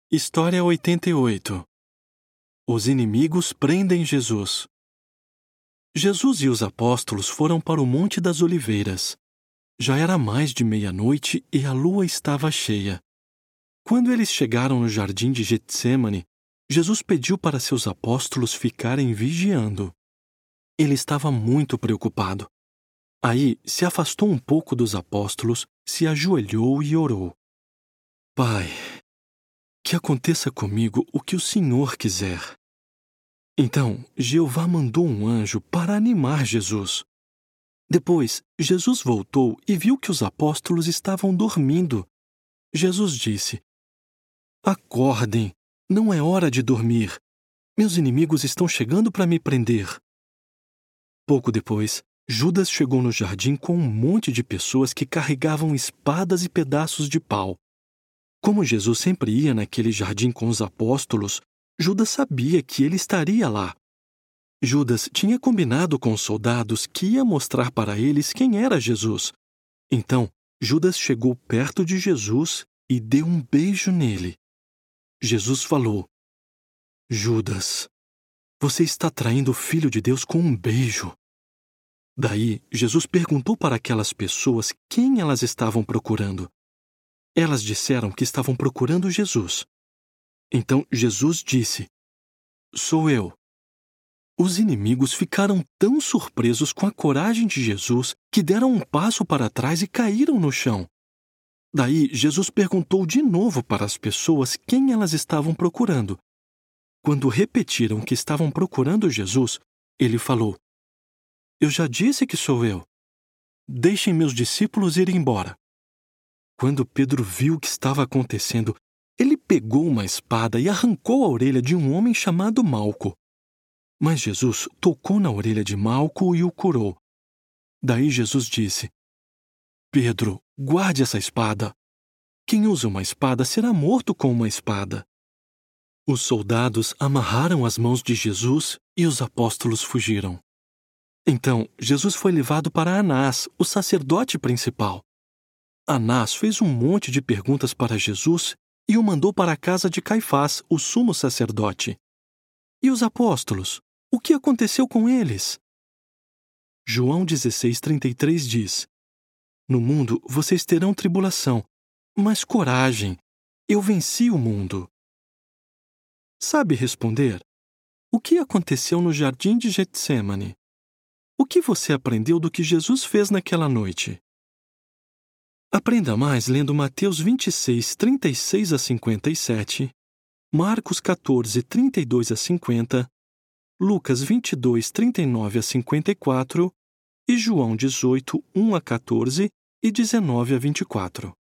História 88. Os inimigos prendem Jesus. Jesus e os apóstolos foram para o Monte das Oliveiras. Já era mais de meia-noite e a lua estava cheia. Quando eles chegaram no jardim de Getsêmani, Jesus pediu para seus apóstolos ficarem vigiando. Ele estava muito preocupado. Aí se afastou um pouco dos apóstolos, se ajoelhou e orou. Pai, que aconteça comigo o que o Senhor quiser. Então, Jeová mandou um anjo para animar Jesus. Depois, Jesus voltou e viu que os apóstolos estavam dormindo. Jesus disse: Acordem, não é hora de dormir. Meus inimigos estão chegando para me prender. Pouco depois, Judas chegou no jardim com um monte de pessoas que carregavam espadas e pedaços de pau. Como Jesus sempre ia naquele jardim com os apóstolos, Judas sabia que ele estaria lá. Judas tinha combinado com os soldados que ia mostrar para eles quem era Jesus. Então, Judas chegou perto de Jesus e deu um beijo nele. Jesus falou: Judas, você está traindo o Filho de Deus com um beijo. Daí, Jesus perguntou para aquelas pessoas quem elas estavam procurando. Elas disseram que estavam procurando Jesus. Então Jesus disse: Sou eu. Os inimigos ficaram tão surpresos com a coragem de Jesus que deram um passo para trás e caíram no chão. Daí Jesus perguntou de novo para as pessoas quem elas estavam procurando. Quando repetiram que estavam procurando Jesus, ele falou: Eu já disse que sou eu. Deixem meus discípulos ir embora. Quando Pedro viu o que estava acontecendo, ele pegou uma espada e arrancou a orelha de um homem chamado Malco. Mas Jesus tocou na orelha de Malco e o curou. Daí Jesus disse: Pedro, guarde essa espada. Quem usa uma espada será morto com uma espada. Os soldados amarraram as mãos de Jesus e os apóstolos fugiram. Então, Jesus foi levado para Anás, o sacerdote principal. Anás fez um monte de perguntas para Jesus e o mandou para a casa de Caifás, o sumo sacerdote. E os apóstolos? O que aconteceu com eles? João 16:33 diz: No mundo vocês terão tribulação, mas coragem, eu venci o mundo. Sabe responder? O que aconteceu no jardim de Getsêmani? O que você aprendeu do que Jesus fez naquela noite? Aprenda mais lendo Mateus 26, 36 a 57, Marcos 14, 32 a 50, Lucas 22, 39 a 54 e João 18, 1 a 14 e 19 a 24.